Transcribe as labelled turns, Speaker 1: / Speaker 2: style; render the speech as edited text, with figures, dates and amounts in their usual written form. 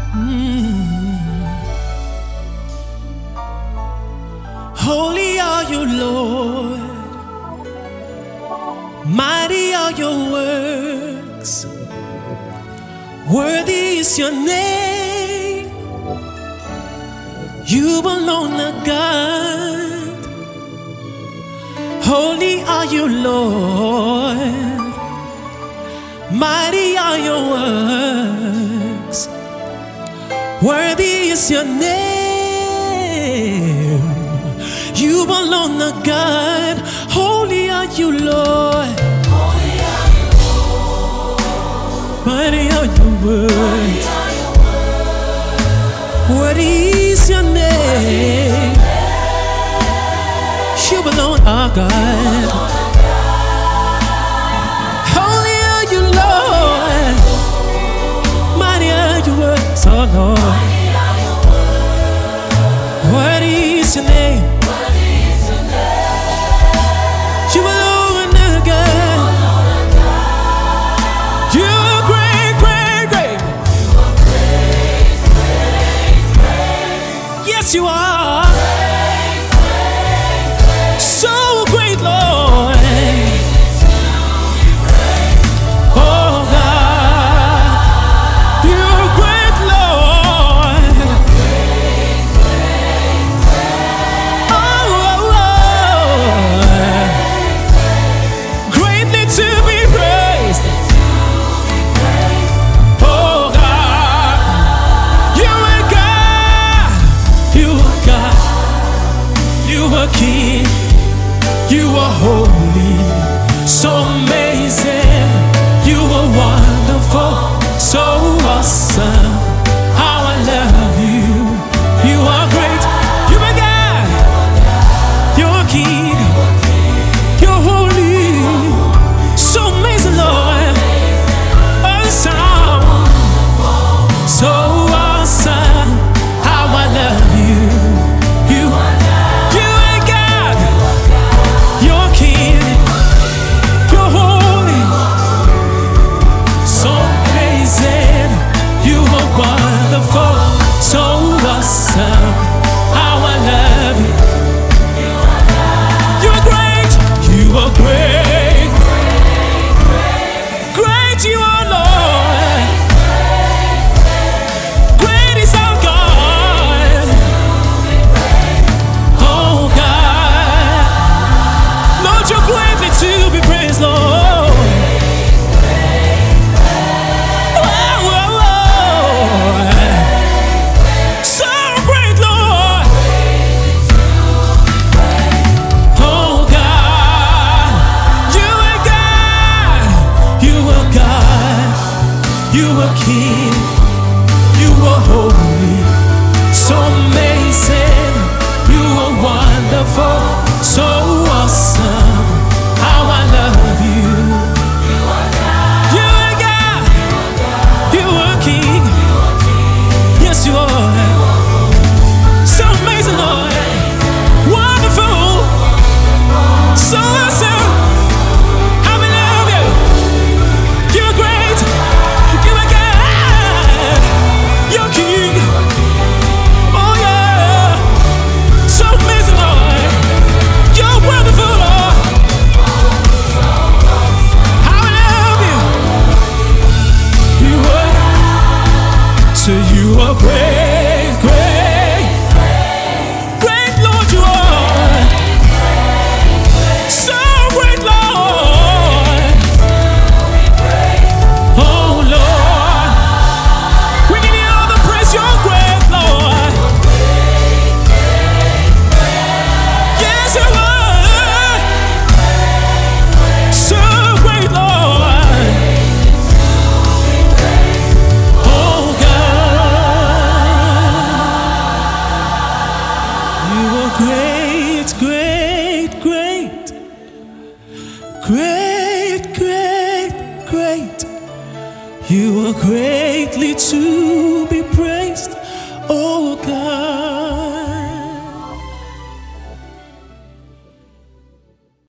Speaker 1: Holy are you, Lord. Mighty are your works. Worthy is your name. You alone are God. Holy are you, Lord. Mighty are your works. Worthy is your name. You alone are God. Holy are you, Lord.
Speaker 2: Holy are you, Lord.
Speaker 1: Mighty are your works. Worthy is your name. You alone are God. Holy are you, Lord. Mighty are your works, oh Lord. Worthy is your name. You alone are God. You're great, great, great. Yes, you are. So great, Lord. Oh God, you're great, Lord. Greatly to be praised. Oh God, you are God. You are God. You are King. You are holy. So amazing. You are wonderful. So awesome. How I love you. You are great. You are God. You're King. You're holy. So amazing, Lord. Awesome. So awesome. How I love you. You are God. You're King. You're holy. So amazing. You are wonderful. So awesome. How I love you. You are great. You are great. Great you are, Lord. Great is our God. Oh God. Lord, you're greatly to be praised, Lord. Whoa, whoa, whoa. So great, Lord. Oh God. You are God. You are God. You are King. You are holy. So amazing. You are wonderful. So awesome. How I love you. You are God. You are King. Yes, you are. So amazing, Lord. Wonderful. So awesome. How I love you. You're great. You are God. You're King. Oh yeah. So amazing, Lord. You're wonderful, Lord. How I love you. You are. So you are great, great, great, Lord. You are. So great, Lord. Oh Lord. We give you all the praise. You're great, Lord. Yes, you are. So great, Lord. Oh God. You are great, great, great. Great, great, great. You are greatly to be praised, oh God.